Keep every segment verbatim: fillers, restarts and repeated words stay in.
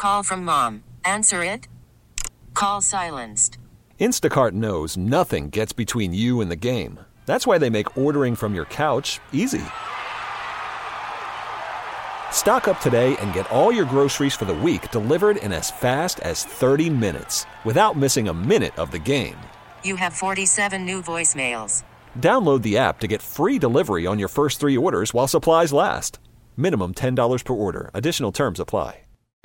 call from mom. Answer it. Call silenced. Instacart knows nothing gets between you and the game. That's why they make ordering from your couch easy. Stock up today and get all your groceries for the week delivered in as fast as thirty minutes without missing a minute of the game. You have forty-seven new voicemails. Download the app to get free delivery on your first three orders while supplies last. Minimum ten dollars per order. Additional terms apply.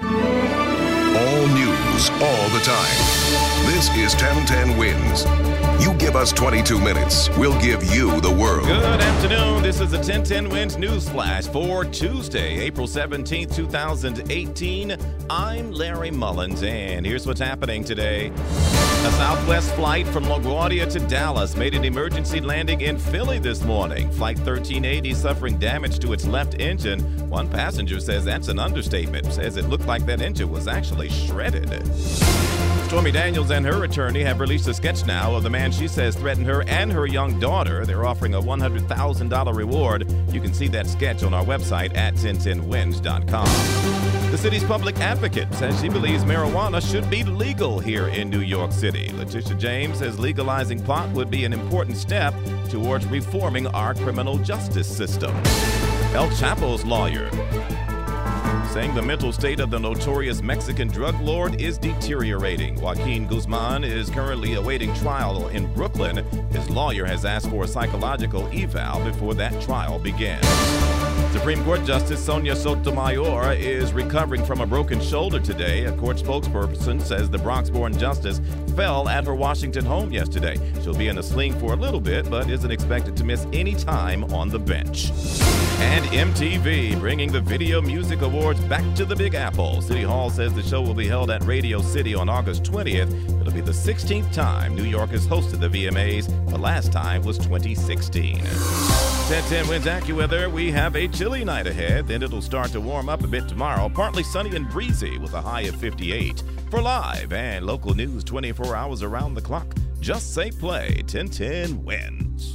All news, all the time. This is ten ten Wins. You give us twenty-two minutes, we'll give you the world. Good afternoon. This is the ten ten Wins News Flash for Tuesday, April seventeenth, twenty eighteen. I'm Larry Mullins, and here's what's happening today. A Southwest flight from LaGuardia to Dallas made an emergency landing in Philly this morning. Flight thirteen eighty suffering damage to its left engine. One passenger says that's an understatement. Says it looked like that engine was actually shredded. Stormy Daniels and her attorney have released a sketch now of the man she says threatened her and her young daughter. They're offering a one hundred thousand dollars reward. You can see that sketch on our website at ten ten wins dot com. The city's public advocate says she believes marijuana should be legal here in New York City. Letitia James says legalizing pot would be an important step towards reforming our criminal justice system. El Chapo's lawyer saying the mental state of the notorious Mexican drug lord is deteriorating. Joaquin Guzman is currently awaiting trial in Brooklyn. His lawyer has asked for a psychological eval before that trial begins. Supreme Court Justice Sonia Sotomayor is recovering from a broken shoulder today. A court spokesperson says the Bronx-born justice fell at her Washington home yesterday. She'll be in a sling for a little bit, but isn't expected to miss any time on the bench. And M T V bringing the Video Music Awards back to the Big Apple. City Hall says the show will be held at Radio City on August twentieth. It'll be the sixteenth time New York has hosted the V M As. The last time was twenty sixteen. ten ten Wins AccuWeather. We have a chilly night ahead. Then it'll start to warm up a bit tomorrow. Partly sunny and breezy with a high of fifty-eight. For live and local news twenty-four hours around the clock, just say play. ten ten Wins.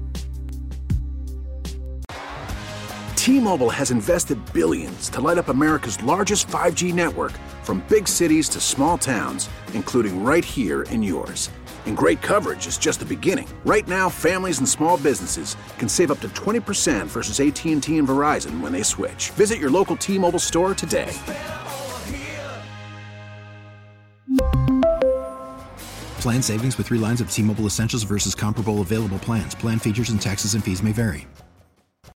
T-Mobile has invested billions to light up America's largest five G network, from big cities to small towns, including right here in yours. And great coverage is just the beginning. Right now, families and small businesses can save up to twenty percent versus A T and T and Verizon when they switch. Visit your local T-Mobile store today. Plan savings with three lines of T-Mobile Essentials versus comparable available plans. Plan features and taxes and fees may vary.